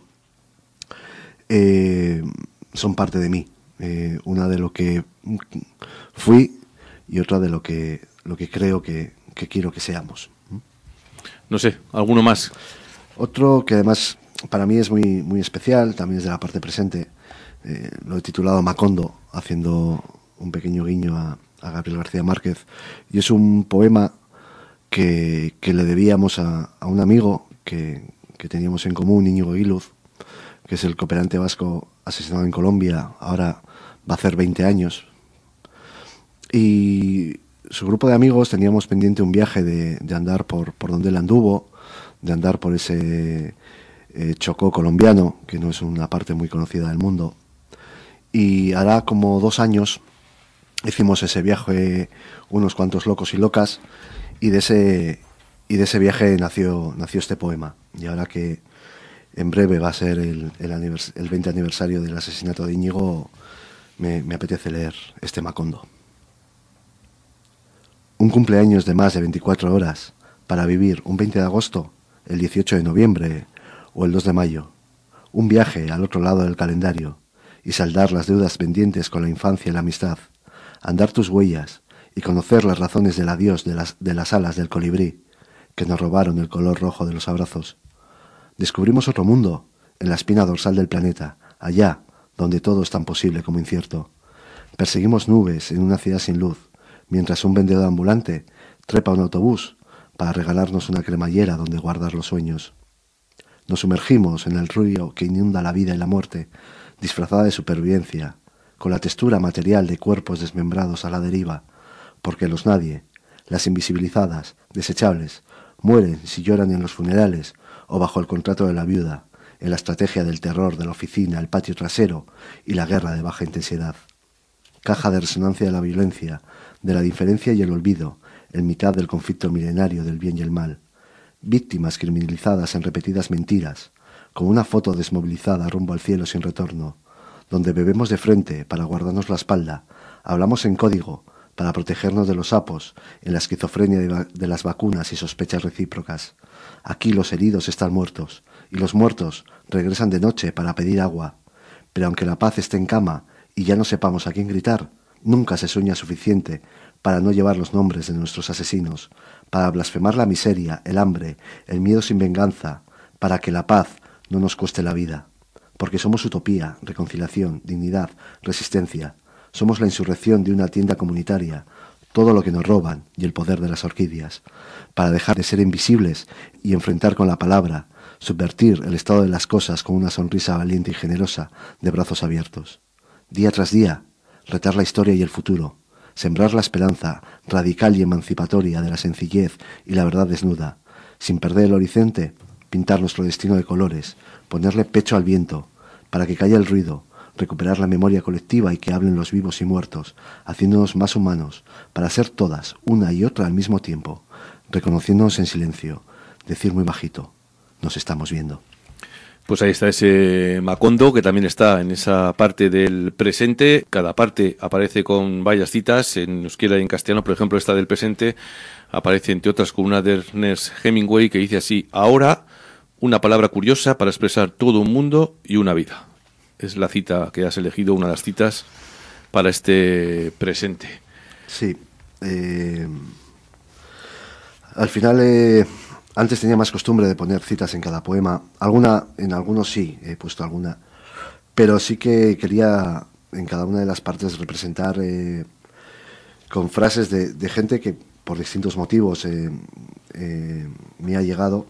eh, son parte de mí. Eh, una de lo que fui y otra de lo que, lo que creo que, que quiero que seamos. No sé, ¿alguno más? Otro que además para mí es muy, muy especial, también es de la parte presente, eh, lo he titulado Macondo, haciendo un pequeño guiño a, a Gabriel García Márquez, y es un poema que, que le debíamos a, a un amigo que, que teníamos en común, Íñigo Guiluz, que es el cooperante vasco asesinado en Colombia, ahora va a hacer veinte años. Y su grupo de amigos teníamos pendiente un viaje de, de andar por, por donde él anduvo, de andar por ese eh, Chocó colombiano, que no es una parte muy conocida del mundo. Y hará como dos años hicimos ese viaje, unos cuantos locos y locas, y de ese, y de ese viaje nació, nació este poema. Y ahora que en breve va a ser el, el, anivers- el veinte aniversario del asesinato de Íñigo, me, me apetece leer este Macondo. Un cumpleaños de más de veinticuatro horas para vivir un veinte de agosto, el dieciocho de noviembre o el dos de mayo. Un viaje al otro lado del calendario y saldar las deudas pendientes con la infancia y la amistad. Andar tus huellas y conocer las razones del adiós de las, de las alas del colibrí que nos robaron el color rojo de los abrazos. Descubrimos otro mundo en la espina dorsal del planeta, allá donde todo es tan posible como incierto. Perseguimos nubes en una ciudad sin luz, mientras un vendedor ambulante trepa un autobús para regalarnos una cremallera donde guardar los sueños. Nos sumergimos en el río que inunda la vida y la muerte, disfrazada de supervivencia, con la textura material de cuerpos desmembrados a la deriva, porque los nadie, las invisibilizadas, desechables, mueren si lloran en los funerales o bajo el contrato de la viuda, en la estrategia del terror de la oficina, el patio trasero y la guerra de baja intensidad. Caja de resonancia de la violencia, de la diferencia y el olvido, en mitad del conflicto milenario del bien y el mal. Víctimas criminalizadas en repetidas mentiras, como una foto desmovilizada rumbo al cielo sin retorno, donde bebemos de frente para guardarnos la espalda, hablamos en código para protegernos de los sapos, en la esquizofrenia de, de las vacunas y sospechas recíprocas. Aquí los heridos están muertos, y los muertos regresan de noche para pedir agua. Pero aunque la paz esté en cama y ya no sepamos a quién gritar, nunca se sueña suficiente para no llevar los nombres de nuestros asesinos, para blasfemar la miseria, el hambre, el miedo sin venganza, para que la paz no nos cueste la vida. Porque somos utopía, reconciliación, dignidad, resistencia. Somos la insurrección de una tienda comunitaria, todo lo que nos roban y el poder de las orquídeas, para dejar de ser invisibles y enfrentar con la palabra, subvertir el estado de las cosas con una sonrisa valiente y generosa de brazos abiertos. Día tras día, retar la historia y el futuro, sembrar la esperanza radical y emancipatoria de la sencillez y la verdad desnuda, sin perder el horizonte, pintar nuestro destino de colores, ponerle pecho al viento, para que calle el ruido, recuperar la memoria colectiva y que hablen los vivos y muertos, haciéndonos más humanos, para ser todas, una y otra al mismo tiempo, reconociéndonos en silencio, decir muy bajito, nos estamos viendo. Pues ahí está ese Macondo, que también está en esa parte del presente. Cada parte aparece con varias citas, en euskera y en castellano. Por ejemplo, esta del presente aparece, entre otras, con una de Ernest Hemingway que dice así: ahora, una palabra curiosa para expresar todo un mundo y una vida. Es la cita que has elegido, una de las citas para este presente. Sí. Eh, al final... Eh... Antes tenía más costumbre de poner citas en cada poema. Alguna, en algunos sí, he puesto alguna. Pero sí que quería en cada una de las partes representar eh, con frases de, de gente que por distintos motivos eh, eh, me ha llegado.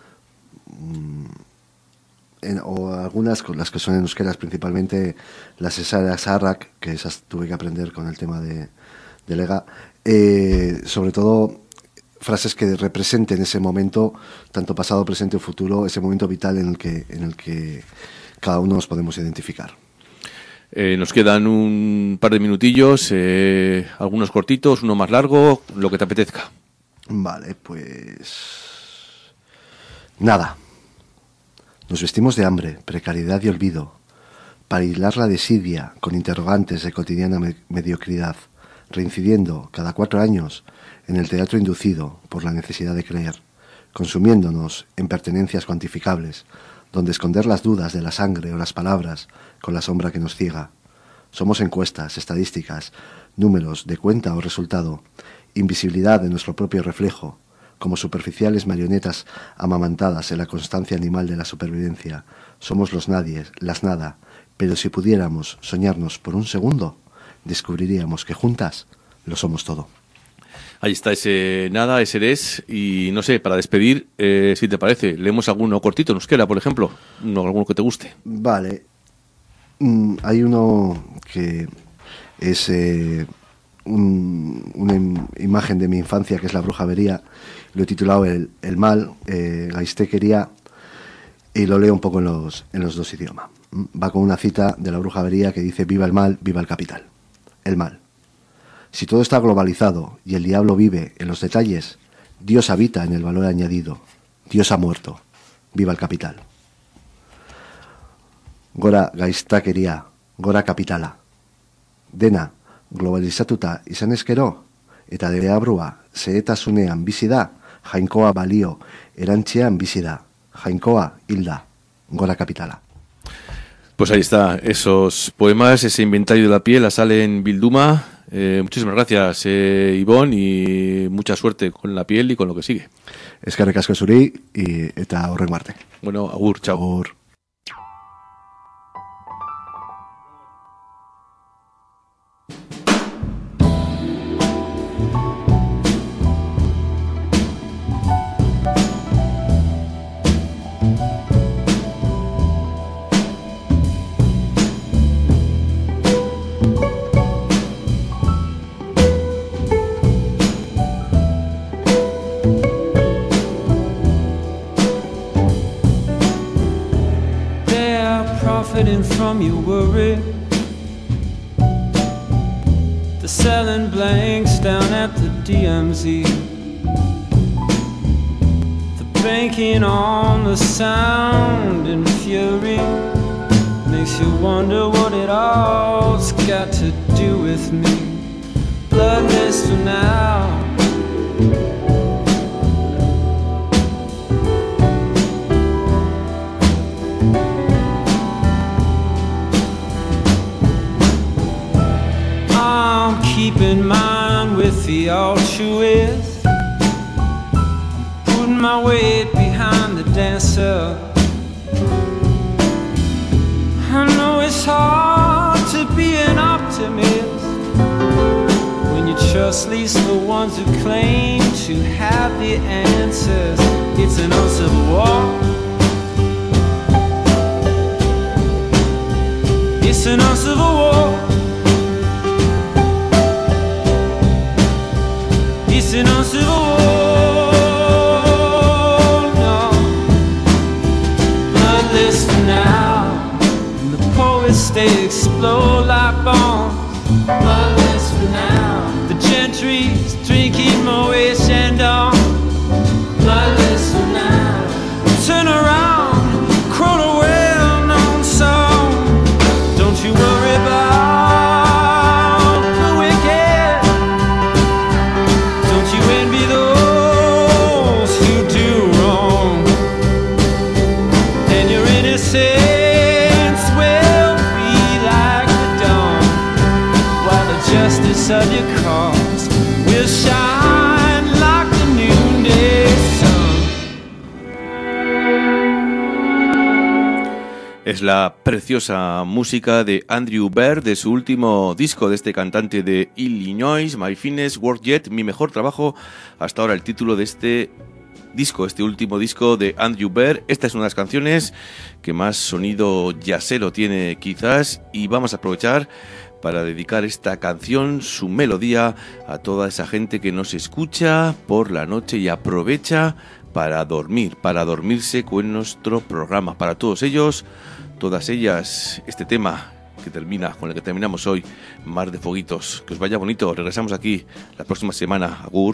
En, o algunas con las que son en euskeras, principalmente las Esara Sarrak, que esas tuve que aprender con el tema de, de Lega. Eh, sobre todo... frases que representen ese momento, tanto pasado, presente o futuro, ese momento vital en el que, en el que cada uno nos podemos identificar. Eh, nos quedan un par de minutillos, eh, algunos cortitos, uno más largo, lo que te apetezca. Vale, pues... Nada. Nos vestimos de hambre, precariedad y olvido, para hilar la desidia con interrogantes de cotidiana me- mediocridad, reincidiendo cada cuatro años en el teatro inducido por la necesidad de creer, consumiéndonos en pertenencias cuantificables, donde esconder las dudas de la sangre o las palabras con la sombra que nos ciega. Somos encuestas, estadísticas, números de cuenta o resultado, invisibilidad de nuestro propio reflejo, como superficiales marionetas amamantadas en la constancia animal de la supervivencia. Somos los nadies, las nada, pero si pudiéramos soñarnos por un segundo, descubriríamos que juntas lo somos todo. Ahí está ese nada, ese eres. Y no sé, para despedir, eh, si te parece, leemos alguno cortito en euskera, por ejemplo, uno, alguno que te guste. Vale. Mm, hay uno que es eh, un, una im- imagen de mi infancia, que es la bruja Bería. Lo he titulado El, el mal, eh, Gaiztekeria, y lo leo un poco en los, en los dos idiomas. Mm, Va con una cita de la bruja Bería que dice: viva el mal, viva el capital. El mal. Si todo está globalizado y el diablo vive en los detalles, Dios habita en el valor añadido. Dios ha muerto. Viva el capital. Gora gaiztakeria, gora kapitala. Dena, globalizatuta izan ezkero, eta deabrua zehetasunean bizi da, jainkoa balio erantzean bizi da, jainkoa hilda, gora kapitala. Pues ahí está, esos poemas, ese inventario de la piel, la sale en Bilduma. Eh, muchísimas gracias, eh, Ivón, y mucha suerte con la piel y con lo que sigue. Eskerrik asko zuri, y eta horrengo arte. Bueno, agur, chao. Agur. from your worry. They're selling blanks down at the D M Z. They're banking on the sound and fury. Makes you wonder what it all's got to do with me. Bloodless for now. I'm keeping mine with the altruist, putting my weight behind the dancer. I know it's hard to be an optimist when you trust least the ones who claim to have the answers. It's an uncivil war. It's an uncivil war. It's an uncivil war. No, bloodless for now. Poets, they explode like bombs. Bloodless for now. The gentry's drinking Moet Chandon. Bloodless for now. Turn around, quote a well-known song. Don't you worry about the wicked. Don't you envy those who do wrong. And you're innocent. Justice of your cause will shine like the noonday sun. Es la preciosa música de Andrew Bird de su último disco, de este cantante de Illinois, My Finest Work Yet, mi mejor trabajo hasta ahora, el título de este disco, este último disco de Andrew Bird. Esta es una de las canciones que más sonido jazzero tiene quizás, y vamos a aprovechar para dedicar esta canción, su melodía, a toda esa gente que nos escucha por la noche y aprovecha para dormir, para dormirse con nuestro programa. Para todos ellos, todas ellas, este tema que termina, con el que terminamos hoy, Mar de Foguitos. Que os vaya bonito, regresamos aquí la próxima semana. Agur.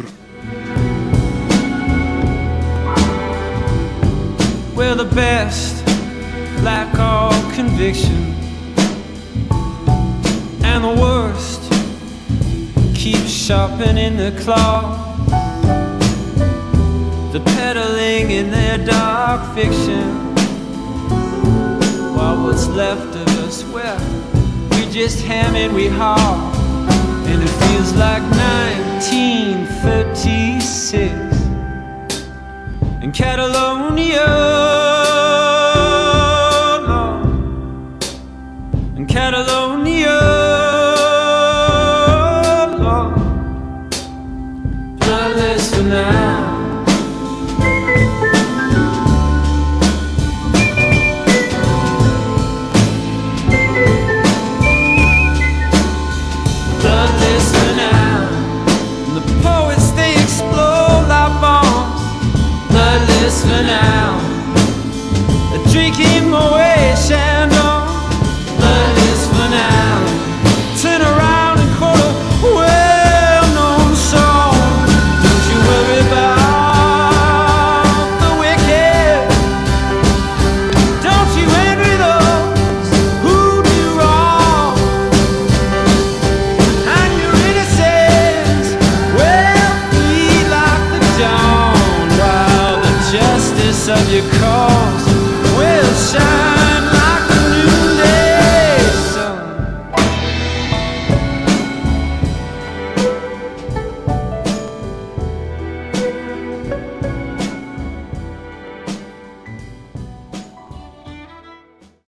We're the best, lack all conviction. And the worst keep sharpening the claw. They're peddling in their dark fiction, while what's left of us, well, we just ham and we haw. And it feels like nineteen thirty-six in Catalonia.